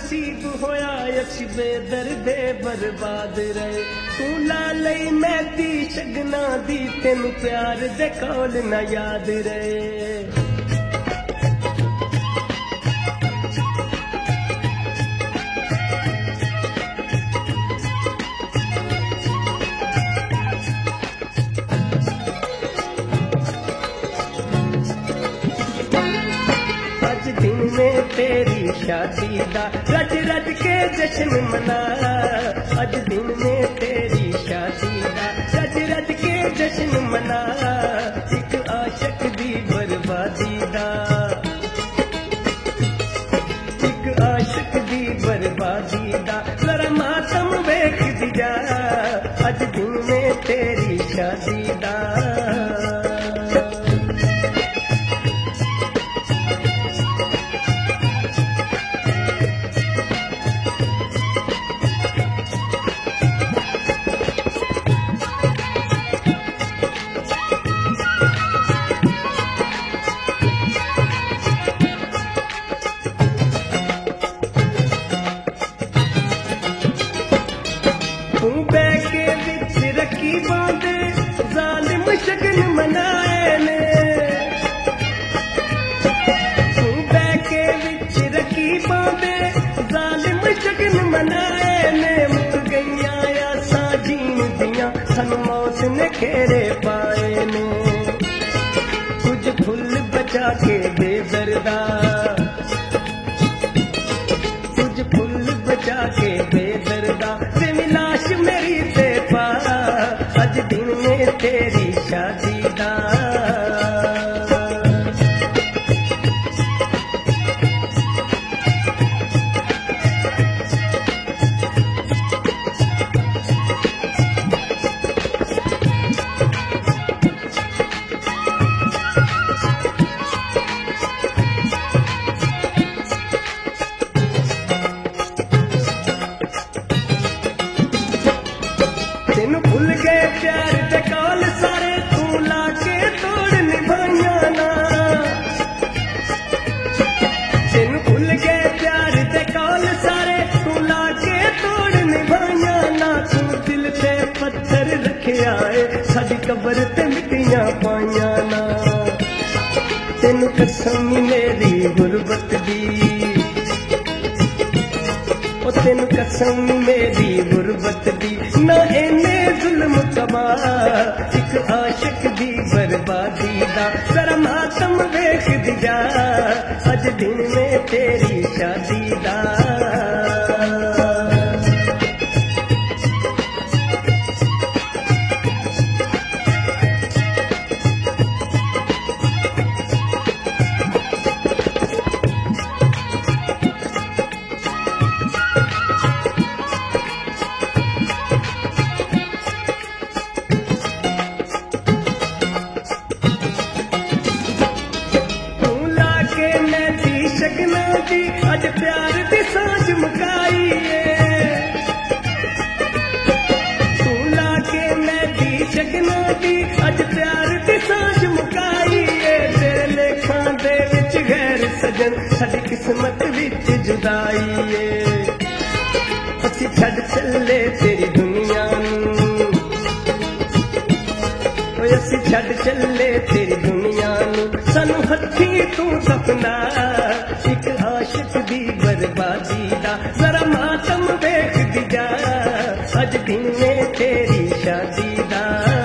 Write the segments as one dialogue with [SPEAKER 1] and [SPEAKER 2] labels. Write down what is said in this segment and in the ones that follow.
[SPEAKER 1] नसीब होया असी बेदर्दे बर्बाद रहे तू ला लई मैदी शगना दी तेन प्यार दे कौल न याद रहे दिन में तेरी शादी दा रज रज के जश्न मना अज दिन में तेरी शादी दा रज रज के जश्न मना एक आशिक दी बर्बादी दा एक आशिक दी बर्बादी दा जरा मातम वेख दी जा अज दिन में तेरी शादी दा के विच रखी बांधे जालिम शगन मनाए ने के विच रखी बांधे जालिम शगन मनाए ने मुक गईया आसा जीन दिया सन मौत ने घेरे पाए ने कुछ फुल बचा के बेदर्दा कुछ फुल बचा के बेदर्दा लाश मेरी ते पा अज दिन में तेरी शादी दा तेन भुल गए प्यार दे कौल सारे तू लाके तोड़ निभाइया ना तेन भुल गए प्यार दे कौल सारे तू लाके तोड़ निभाइया ना तू दिल ते पत्थर रखे आए साडी कबर ते मिट्टियां पाइया ना तेन कसम मेरी गुरबत दी तेन कसम मेरी गुरबत दी ना इन्ने जुल्म कमा एक आशिक दी बर्बादी दा जरा मातम वेख दी जा अज दिन में तेरी शादी दा शगना दी अज प्यार दी सांझ मुकाई तू लाके मैं दी शगना दी अज प्यार दी सांझ मुकाई तेरे लेखा दे विच गैर सजन साडी किस्मत विच जुदाई असी छड़ चले तेरी दुनिया नूं असी छड़ चले तेरी दुनिया नूं सानू हथी तू सपना एक आशिक दी बर्बादी दा जरा मातम वेख दी जा अज दिन में तेरी शादी दा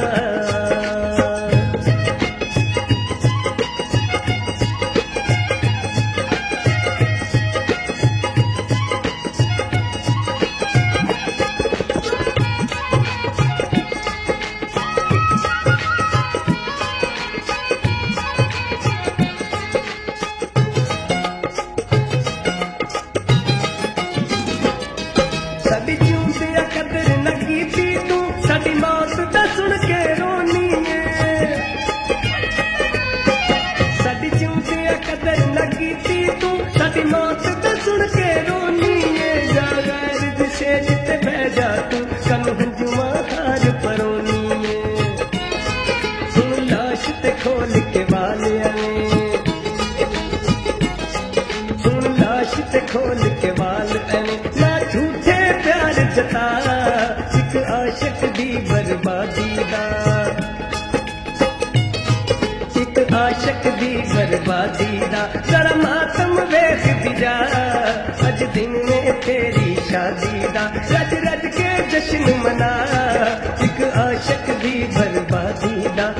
[SPEAKER 1] साडी जिउंदिया कदर न कीती तू साडी मौत दा सुन के रोनी साडी जिउंदिया कदर न कीती तू साडी मौत दा सुन के रोनी जा गैर दिशे जिते बह जा तू कल हंजुआ हार परोनी सुन लाश ते खोल के वालिया ने सुन लाश ते खोल के वाल आशक दी बर्बादी दा जरा मातम वेख दी जा अज दिन में तेरी शादी दा रज रज के जश्न मना एक आशक दी बर्बादी दा